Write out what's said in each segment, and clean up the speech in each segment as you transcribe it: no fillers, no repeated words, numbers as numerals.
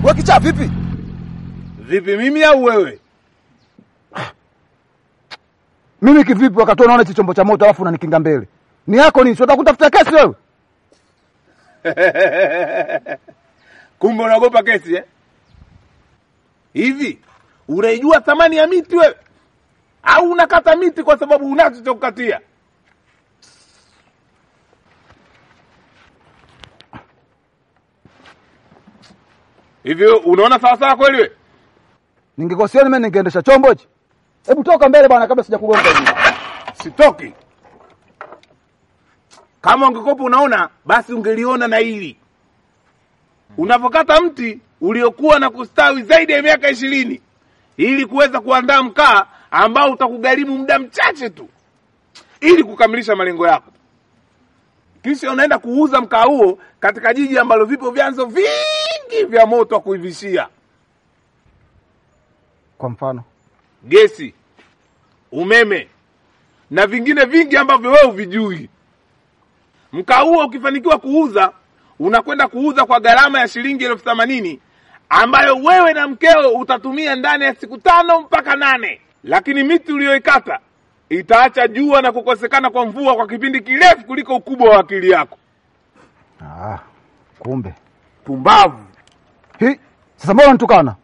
Wewe kichaa vipi? Vipi mimi au wewe? Mimi kivipi wakati unaona hicho chombo cha moto alafu unanikinga mbele? Ni yako nini? Unataka kutafuta kesi wewe? Kumbe unaogopa kesi eh? Hivi unaijua thamani ya miti wewe? Au unakata miti kwa sababu unacho cha kukatia? Hivi unaona sawa sawa kweli wewe? Ningekosea mimi ningeendesha chombo hichi. Hebu toka mbele bwana kabla sijakugonga hivi. Sitoki. Kama ungekopa unaona basi ungeliona na hili. Unapokata mti uliokuwa na kustawi zaidi ya miaka 20 ili kuweza kuandaa mkaa ambao utakugharimu muda mchache tu ili kukamilisha malengo yako. Kisha unaenda kuuza mkaa huo katika jiji ambalo vipo vyanzo vingi vya moto wa kuivishia. Kwa mfano, gesi, umeme na vingine vingi ambavyo wewe huvijui. Mkaa huo ukifanikiwa kuuza, unakwenda kuuza kwa gharama ya shilingi 80,000 ambayo wewe na mkeo utatumia ndani ya siku 5 mpaka 8. Lakini miti uliyoikata itaacha jua na kukosekana kwa mvua kwa kipindi kirefu kuliko ukubwa wa akili yako. Kumbe pumbavu. Sasa mbona unitukana?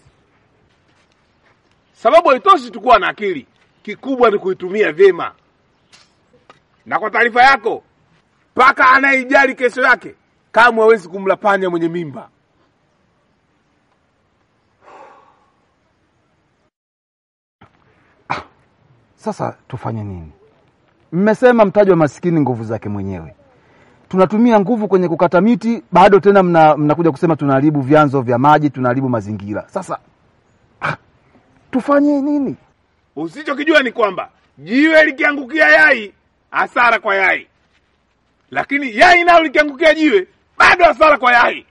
Sababu haitoshi tu kuwa na akili, kikubwa ni kuitumia vyema. Na kwa taarifa yako, paka anayejali kesho yake kamwe hawezi kumla panya mwenye mimba. Sasa tufanye nini? Mmesema mtaji wa maskini nguvu zake mwenyewe. Tunatumia nguvu kwenye kukata miti, bado tena mnakuja kusema tunaharibu vyanzo vya maji, tunaharibu mazingira. Sasa tufanye nini? Usichokijua ni kwamba jiwe likiangukia yai, hasara kwa yai. Lakini yai nao likiangukia jiwe, bado hasara kwa yai.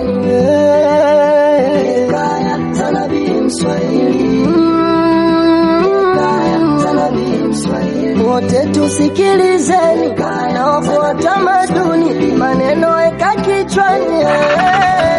Wote tusikilizeni, na wafuata tamaduni, maneno eka kichwani.